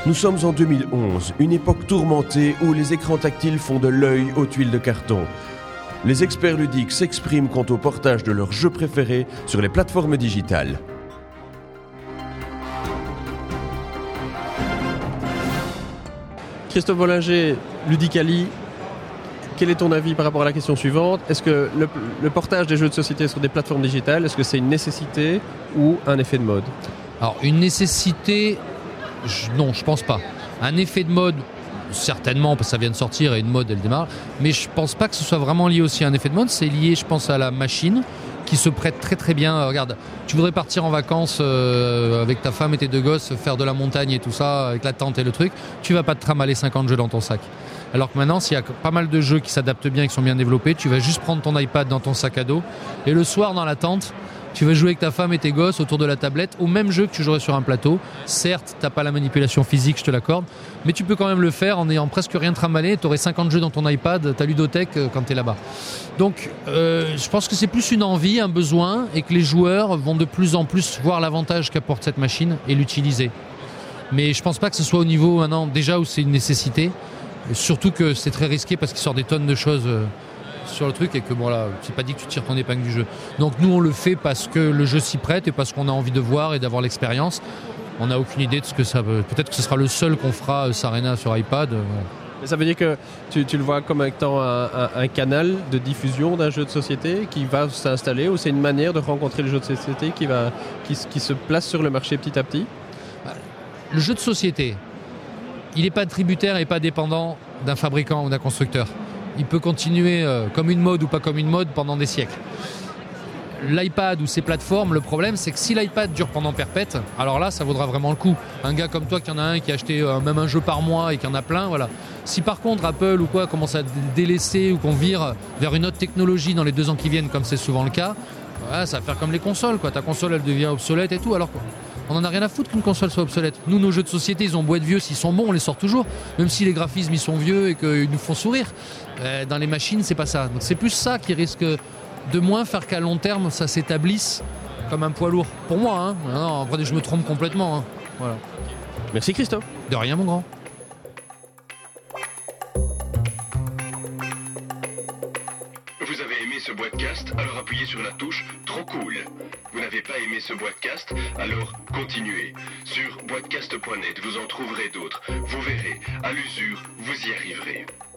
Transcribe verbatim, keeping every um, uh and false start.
Nous sommes en deux mille onze, une époque tourmentée où les écrans tactiles font de l'œil aux tuiles de carton. Les experts ludiques s'expriment quant au portage de leurs jeux préférés sur les plateformes digitales. Christophe Bollinger, Ludicali, quel est ton avis par rapport à la question suivante ? Est-ce que le, le portage des jeux de société sur des plateformes digitales, est-ce que c'est une nécessité ou un effet de mode ? Alors, une nécessité, je, non, je pense pas. Un effet de mode, certainement, parce que ça vient de sortir et une mode, elle démarre, mais je pense pas que ce soit vraiment lié aussi à un effet de mode. C'est lié, je pense, à la machine qui se prête très très bien. Regarde, tu voudrais partir en vacances euh, avec ta femme et tes deux gosses, faire de la montagne et tout ça, avec la tente et le truc, tu vas pas te trimballer cinquante jeux dans ton sac. Alors que maintenant, s'il y a pas mal de jeux qui s'adaptent bien et qui sont bien développés, tu vas juste prendre ton iPad dans ton sac à dos et le soir dans la tente, tu vas jouer avec ta femme et tes gosses autour de la tablette au même jeu que tu jouerais sur un plateau. Certes, t'as pas la manipulation physique, je te l'accorde, mais tu peux quand même le faire en ayant presque rien trimballé. T'aurais cinquante jeux dans ton iPad, ta ludothèque quand t'es là-bas. Donc, euh, je pense que c'est plus une envie, un besoin, et que les joueurs vont de plus en plus voir l'avantage qu'apporte cette machine et l'utiliser. Mais je pense pas que ce soit au niveau maintenant déjà où c'est une nécessité. Surtout que c'est très risqué parce qu'il sort des tonnes de choses sur le truc et que bon là, c'est pas dit que tu tires ton épingle du jeu. Donc nous on le fait parce que le jeu s'y prête et parce qu'on a envie de voir et d'avoir l'expérience. On n'a aucune idée de ce que ça veut. Peut-être que ce sera le seul qu'on fera euh, Sarena sur iPad. Euh. Mais ça veut dire que tu, tu le vois comme étant un, un, un canal de diffusion d'un jeu de société qui va s'installer, ou c'est une manière de rencontrer le jeu de société qui, va, qui, qui se place sur le marché petit à petit ? Le jeu de société, il n'est pas tributaire et pas dépendant d'un fabricant ou d'un constructeur. Il peut continuer euh, comme une mode ou pas comme une mode pendant des siècles. L'iPad ou ses plateformes, le problème c'est que si l'iPad dure pendant perpète, alors là ça vaudra vraiment le coup. Un gars comme toi qui en a un qui a acheté euh, même un jeu par mois et qui en a plein, voilà. Si par contre Apple ou quoi commence à délaisser ou qu'on vire vers une autre technologie dans les deux ans qui viennent, comme c'est souvent le cas, ouais, ça va faire comme les consoles, quoi. Ta console elle devient obsolète et tout, alors quoi. On en a rien à foutre qu'une console soit obsolète. Nous, nos jeux de société, ils ont beau être vieux, s'ils sont bons, on les sort toujours. Même si les graphismes, ils sont vieux et qu'ils nous font sourire. Euh, dans les machines, c'est pas ça. Donc c'est plus ça qui risque de moins faire qu'à long terme, ça s'établisse comme un poids lourd. Pour moi, hein. Non, après, je me trompe complètement. Hein. Voilà. Merci Christophe. De rien, mon grand. Vous avez aimé ce podcast? Alors appuyez sur la touche Trop cool. Vous n'avez pas aimé ce podcast? Alors continuez. Sur boitcast point net, vous en trouverez d'autres. Vous verrez, à l'usure, vous y arriverez.